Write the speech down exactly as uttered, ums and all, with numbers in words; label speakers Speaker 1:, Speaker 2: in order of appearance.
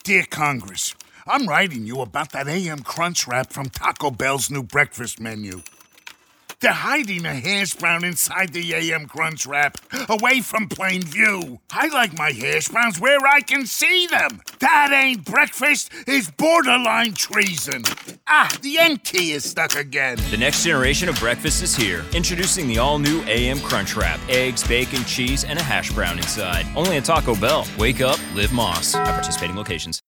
Speaker 1: Dear Congress, I'm writing you about that A M Crunchwrap from Taco Bell's new breakfast menu. They're hiding a hash brown inside the A M Crunchwrap, away from plain view. I like my hash browns where I can see them. That ain't breakfast, it's borderline treason. Ah, the end key is stuck again.
Speaker 2: The next generation of breakfast is here. Introducing the all-new A M Crunchwrap. Eggs, bacon, cheese, and a hash brown inside. Only at Taco Bell. Wake up, live Moss. At participating locations.